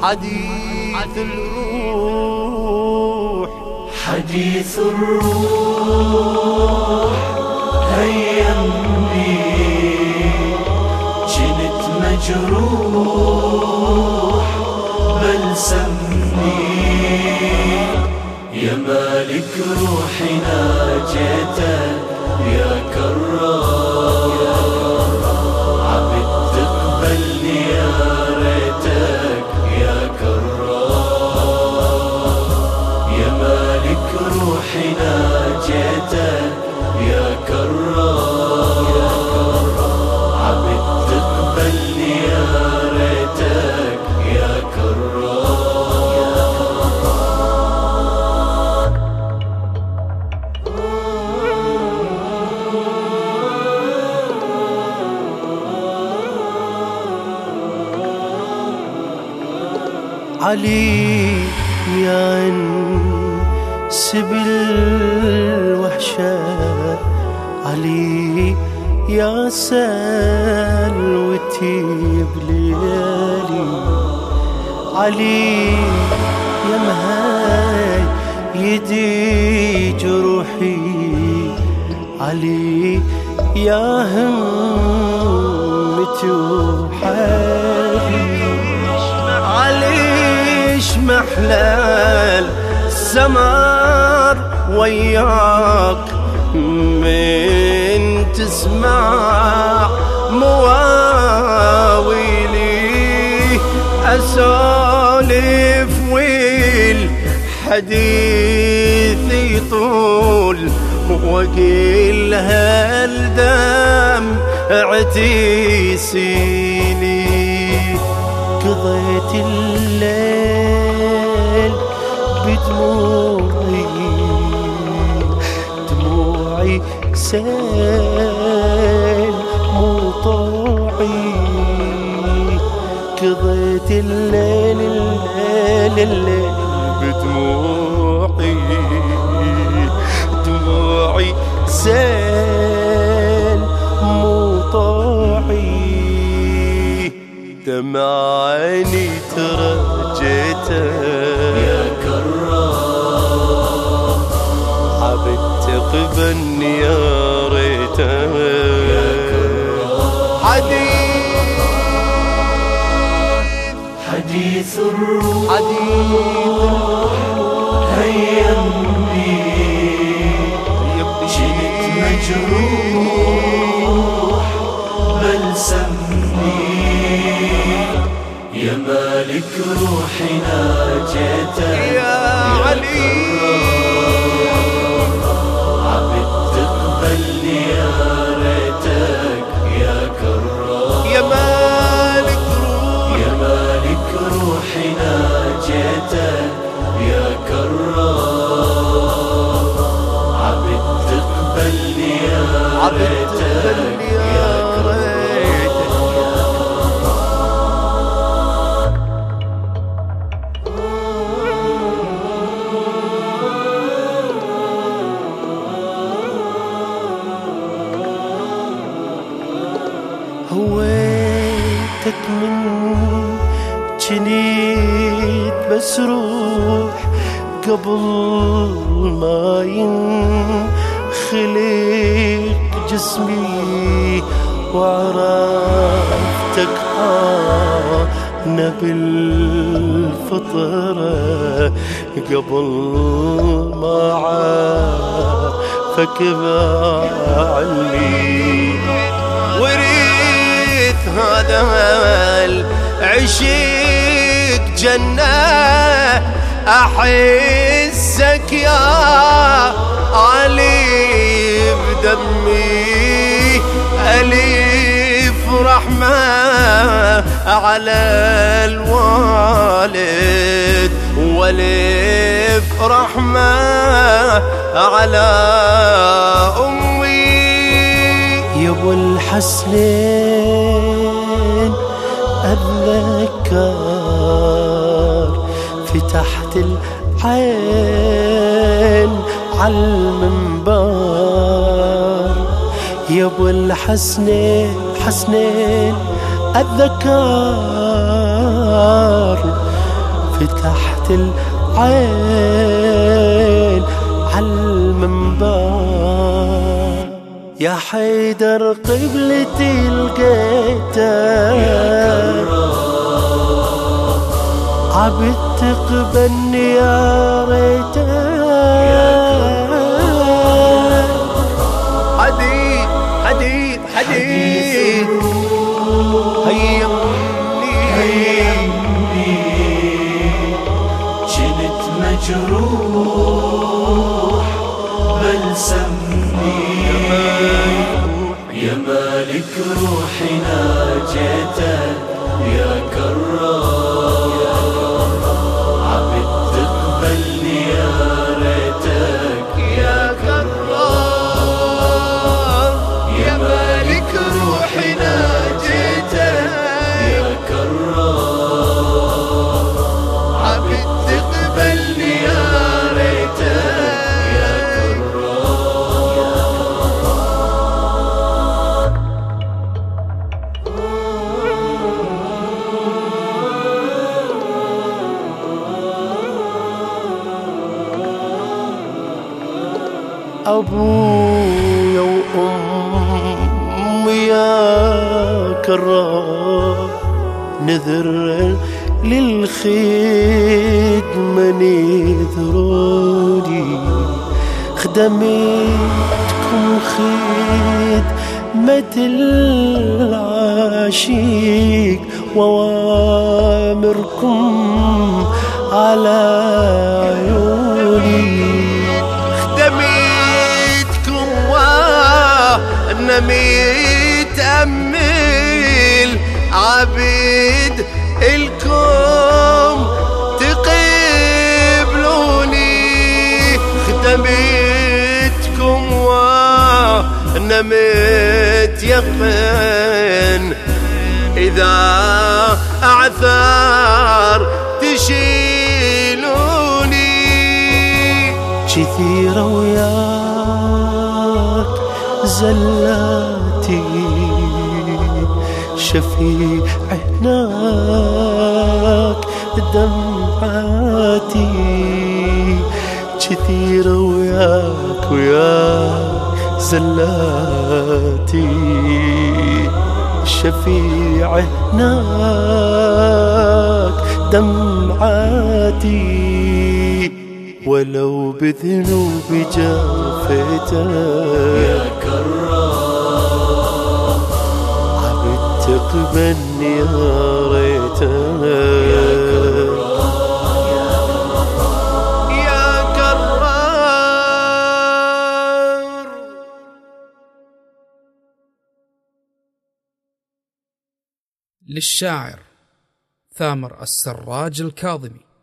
حديث الروح حديث الروح هيمني جنت مجروح بلسمني يا مالك روحي ناجيتك يا كرار عبد تقبلني يا ريتك يا كرار يا مالك روحي ناجيتك يا كرار عبد تقبلني يا ريتك يا كرار علي يا سبل الوحشة علي يا سلوتي بليالي علي يا مهاي يدي جروحي علي يا همتي وحالي عليش محلال السمر وياك من تسمع مواويلي أسولف والحديث يطول وقيل هالدم اعتيسيلي قضيت الليل بدموعي دموعي سيل مو طوعي قضيت الليل بدموعي دموعي سيل مو طوعي دمع عيني ترجيتك يا كرار عبد تقبلني يا ريتك يا كرار حديث الروح هيمني جنت مجروح بلسمني يا مالك روحي ناجيتك يا علي عبد تقبلني يا ريتك يا كرار يا مالك يا مالك روحي ناجيتك يا كرار عبد تقبلني يا ريتك يا هويتك من جنيت بس روح قبل ما ينخلق جسمي وعرفتك أنا بالفطرة قبل ما عافك بعلمي وريت هذا العشق جنة أحسك يا علي بدمي أليف رحمة على الوالد وليف رحمة على أمي يا ابو الحسنين أتذكر فتحت العين عالمنبر يا ابو الحسنين أتذكر فتحت العين عالمنبر يا حيدر قبلتي لقيتك عبد تقبلني يا ريتك حديد حديد حديد هيمني جنت مجروح بلسمني يا مالك روحي ناجيتك يا كرار عبد تقبلني يا ريتك يا كرار يا مالك روحي ناجيتك يا كرار عبد تقبلني يا ريتك يا أبويا وأمي يا كرار نذر للخدمة نذروني خدمتكم خدمة العشيق وأوامركم على عيوني خدمتكم وأنا متأمل عبيد الكم تقبلوني خدمتكم وأنا متيقن إذا أعثار تشيلوني كثيرة وياك زلاتي شفيع هناك دمعاتي كثيرة وياك زلاتي شفيع هناك دمعاتي ولو بذنوبي جافيتك يا كرار عبد تقبلني يا ريتك يا كرار. للشاعر ثامر السراج الكاظمي.